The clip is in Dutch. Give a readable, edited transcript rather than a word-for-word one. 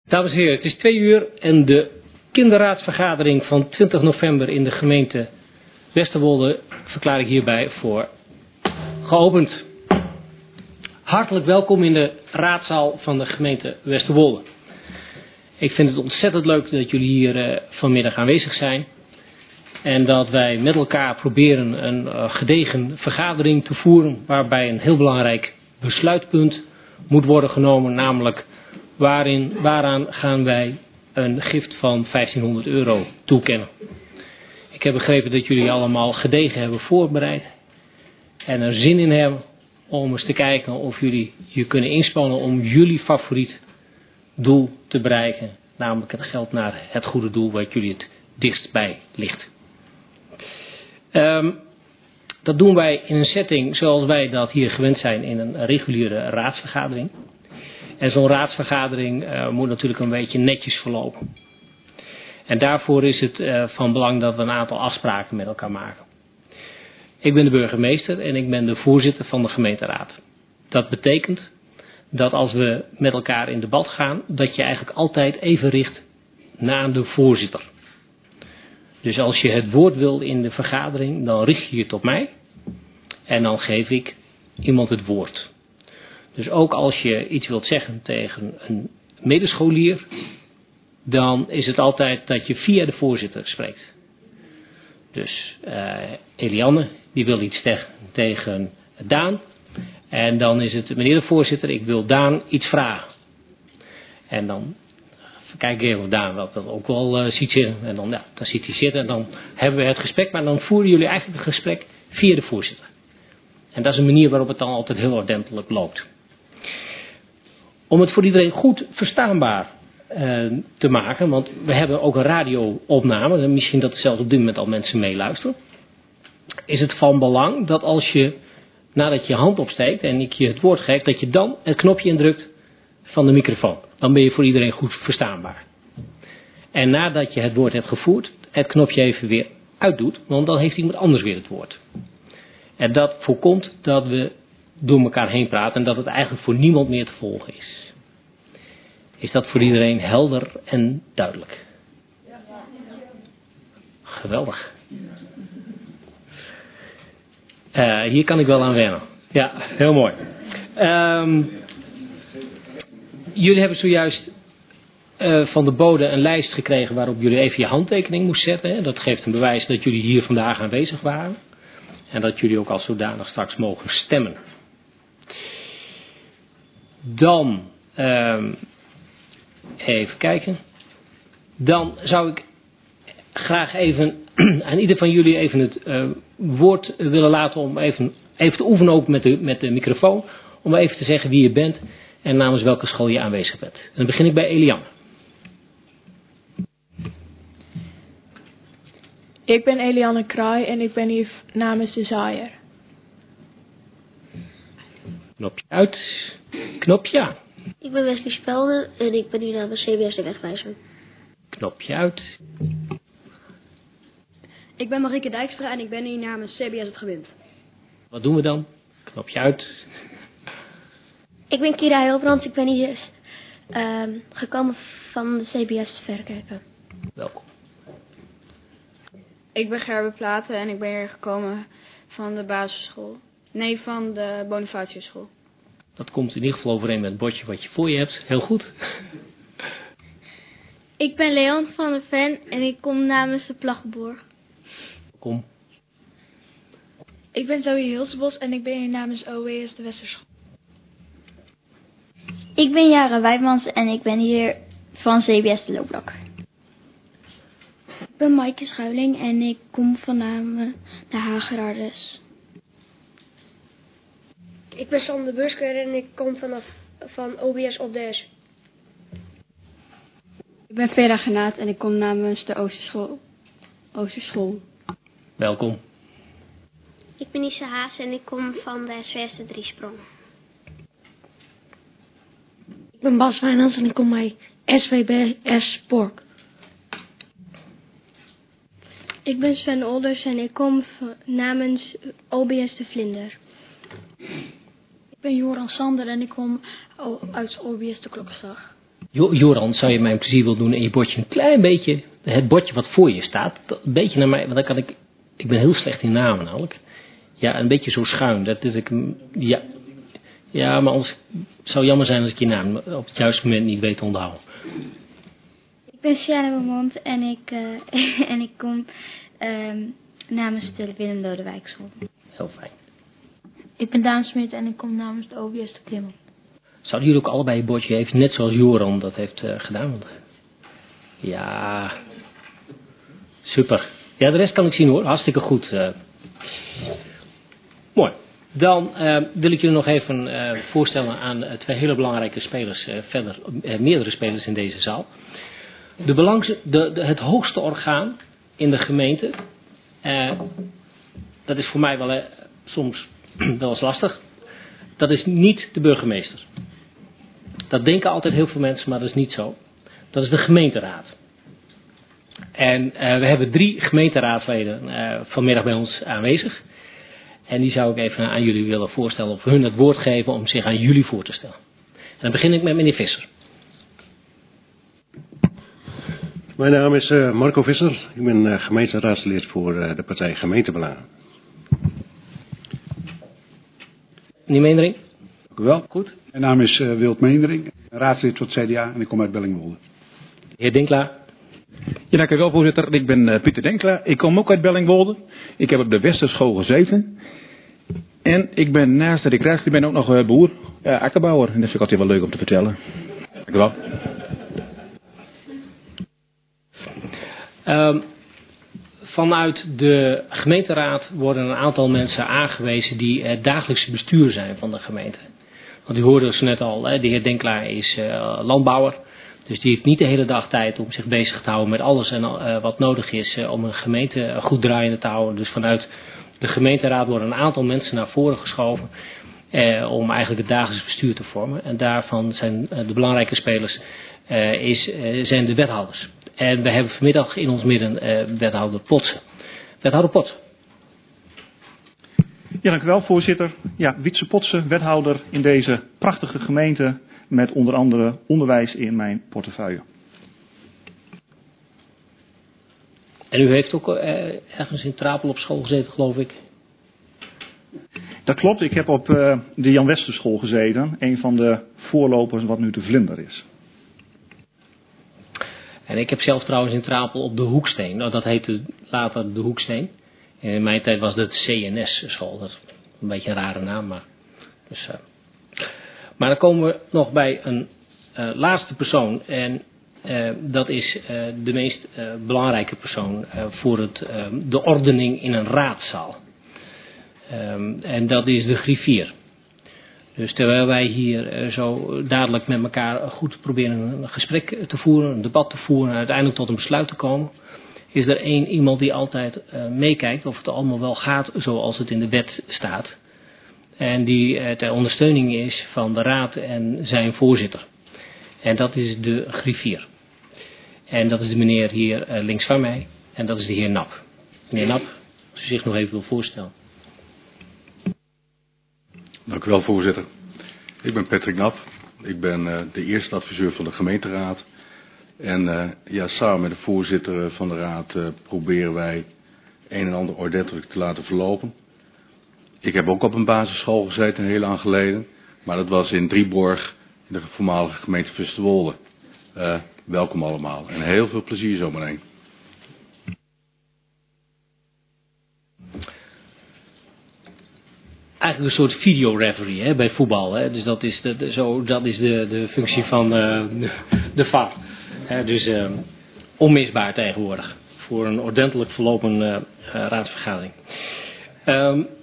Dames en heren, het is 2:00 en de kinderraadsvergadering van 20 november in de gemeente Westerwolde verklaar ik hierbij voor geopend. Hartelijk welkom in de raadzaal van de gemeente Westerwolde. Ik vind het ontzettend leuk dat jullie hier vanmiddag aanwezig zijn. En dat wij met elkaar proberen een gedegen vergadering te voeren waarbij een heel belangrijk besluitpunt moet worden genomen, namelijk waaraan gaan wij een gift van €1500 toekennen. Ik heb begrepen dat jullie allemaal gedegen hebben voorbereid en er zin in hebben om eens te kijken of jullie je kunnen inspannen om jullie favoriet doel te bereiken, namelijk het geld naar het goede doel wat jullie het dichtst bij ligt. Dat doen wij in een setting zoals wij dat hier gewend zijn in een reguliere raadsvergadering. En zo'n raadsvergadering moet natuurlijk een beetje netjes verlopen. En daarvoor is het van belang dat we een aantal afspraken met elkaar maken. Ik ben de burgemeester en ik ben de voorzitter van de gemeenteraad. Dat betekent dat als we met elkaar in debat gaan, dat je eigenlijk altijd even richt naar de voorzitter. Dus als je het woord wil in de vergadering, dan richt je het op mij en dan geef ik iemand het woord. Dus ook als je iets wilt zeggen tegen een medescholier, dan is het altijd dat je via de voorzitter spreekt. Dus Eliane, die wil iets zeggen tegen Daan. En dan is het, meneer de voorzitter, ik wil Daan iets vragen. En dan kijk even of Daan dat ook wel ziet zitten. En dan ziet hij zitten en dan hebben we het gesprek. Maar dan voeren jullie eigenlijk het gesprek via de voorzitter. En dat is een manier waarop het dan altijd heel ordentelijk loopt. Om het voor iedereen goed verstaanbaar te maken, want we hebben ook een radio-opname, en misschien dat er zelfs op dit moment al mensen meeluisteren, is het van belang dat als je, nadat je hand opsteekt en ik je het woord geef, dat je dan het knopje indrukt van de microfoon. Dan ben je voor iedereen goed verstaanbaar. En nadat je het woord hebt gevoerd, het knopje even weer uitdoet, want dan heeft iemand anders weer het woord. En dat voorkomt dat we door elkaar heen praten en dat het eigenlijk voor niemand meer te volgen is. Is dat voor iedereen helder en duidelijk? Geweldig. Hier kan ik wel aan wennen. Ja, heel mooi. Jullie hebben zojuist van de bode een lijst gekregen waarop jullie even je handtekening moesten zetten. Hè? Dat geeft een bewijs dat jullie hier vandaag aanwezig waren. En dat jullie ook als zodanig straks mogen stemmen. Dan, even kijken. Dan zou ik graag even aan ieder van jullie even het woord willen laten om even te oefenen ook met de microfoon. Om even te zeggen wie je bent en namens welke school je aanwezig bent. En dan begin ik bij Eliane. Ik ben Eliane Kraai en ik ben hier namens de zaaier. Knopje uit. Knopje aan. Ik ben Wesley Spelden en ik ben hier namens CBS de Wegwijzer. Knopje uit. Ik ben Marieke Dijkstra en ik ben hier namens CBS het Gewind. Wat doen we dan? Knopje uit. Ik ben Kira Hilbrands, ik ben hier gekomen van de CBS Verkerken. Welkom. Ik ben Gerbe Platen en ik ben hier gekomen van de basisschool. Nee, van de Bonifatiuschool. Dat komt in ieder geval overeen met het bordje wat je voor je hebt. Heel goed. Ik ben Leon van der Ven en ik kom namens de Plaggenborg. Kom. Ik ben Zoe Hilsebos en ik ben hier namens OWS de Westerschool. Ik ben Jara Wijmans en ik ben hier van CBS de Loopblok. Ik ben Maaike Schuiling en ik kom van namen de Hageraarders. Ik ben Sander Busker en ik kom van OBS op de S. Ik ben Vera Genaat en ik kom namens de Oosterschool. Welkom. Ik ben Issa Haas en ik kom van de SVS de Driesprong. Ik ben Bas Wijnands en ik kom bij SVBS Spork. Ik ben Sven Olders en ik kom namens OBS de Vlinder. Ik ben Joran Sander en ik kom uit OBS de Klokkenslag. Joran, zou je mij een plezier willen doen en je bordje een klein beetje, het bordje wat voor je staat, een beetje naar mij, want dan kan ik ben heel slecht in namen namelijk. Ja, een beetje zo schuin. Dat is ja, maar anders het zou jammer zijn als ik je naam op het juiste moment niet weet te onthouden. Ik ben Sjane Beaumont en ik kom namens de Willem Lodewijkschool. Heel fijn. Ik ben Daan Smit en ik kom namens de OBS de Klimmel. Zouden jullie ook allebei een bordje geven, net zoals Joran dat heeft gedaan? Want, ja, super. Ja, de rest kan ik zien hoor, hartstikke goed. Mooi. Dan wil ik jullie nog even voorstellen aan twee hele belangrijke spelers verder, meerdere spelers in deze zaal. Het hoogste orgaan in de gemeente, dat is voor mij wel soms wel eens lastig, dat is niet de burgemeester. Dat denken altijd heel veel mensen, maar dat is niet zo. Dat is de gemeenteraad. En we hebben 3 gemeenteraadsleden vanmiddag bij ons aanwezig. En die zou ik even aan jullie willen voorstellen of hun het woord geven om zich aan jullie voor te stellen. En dan begin ik met meneer Visser. Mijn naam is Marco Visser. Ik ben gemeenteraadslid voor de partij Gemeentebelangen. Meneer Meendering. Dank u wel. Goed. Mijn naam is Wilt Meendering, raadslid voor het CDA en ik kom uit Bellingwolde. Heer Dinklaar. Ja, dank u wel, voorzitter. Ik ben Pieter Dinklaar. Ik kom ook uit Bellingwolde. Ik heb op de Westerschool gezeten. En ik ben naast dat ik raadslid ben ook nog boer, akkerbouwer. En dat vind ik altijd wel leuk om te vertellen. Dank u wel. Vanuit de gemeenteraad worden een aantal mensen aangewezen die het dagelijkse bestuur zijn van de gemeente. Want u hoorde dus net al, de heer Dinklaar is landbouwer. Dus die heeft niet de hele dag tijd om zich bezig te houden met alles en wat nodig is om een gemeente goed draaiende te houden. Dus vanuit de gemeenteraad worden een aantal mensen naar voren geschoven om eigenlijk het dagelijks bestuur te vormen. En daarvan zijn de belangrijke spelers zijn de wethouders. En we hebben vanmiddag in ons midden wethouder Potsen. Wethouder Potsen. Ja, dank u wel, voorzitter. Ja, Wietse Potsen, wethouder in deze prachtige gemeente met onder andere onderwijs in mijn portefeuille. En u heeft ook ergens in Trapel op school gezeten, geloof ik? Dat klopt, ik heb op de Jan Westerschool gezeten. Een van de voorlopers wat nu de Vlinder is. En ik heb zelf trouwens in Trapel op de Hoeksteen. Nou, dat heette later de Hoeksteen. En in mijn tijd was dat CNS-school. Dat is een beetje een rare naam, maar... Dus, maar dan komen we nog bij een laatste persoon. En dat is de meest belangrijke persoon voor de ordening in een raadzaal. En dat is de griffier. Dus terwijl wij hier zo dadelijk met elkaar goed proberen een gesprek te voeren, een debat te voeren en uiteindelijk tot een besluit te komen, is er iemand die altijd meekijkt of het allemaal wel gaat zoals het in de wet staat. En die ter ondersteuning is van de raad en zijn voorzitter. En dat is de griffier. En dat is de meneer hier links van mij. En dat is de heer Nap. Meneer Nap, als u zich nog even wil voorstellen. Dank u wel, voorzitter. Ik ben Patrick Nap. Ik ben de eerste adviseur van de gemeenteraad. En samen met de voorzitter van de raad proberen wij een en ander ordentelijk te laten verlopen. Ik heb ook op een basisschool gezeten, heel lang geleden. Maar dat was in Drieborg, in de voormalige gemeente Westerwolde. Welkom allemaal en heel veel plezier zometeen. Eigenlijk een soort videoreferee bij voetbal. Hè? Dus dat is de functie van de VAR. Dus onmisbaar tegenwoordig. Voor een ordentelijk verlopen raadsvergadering.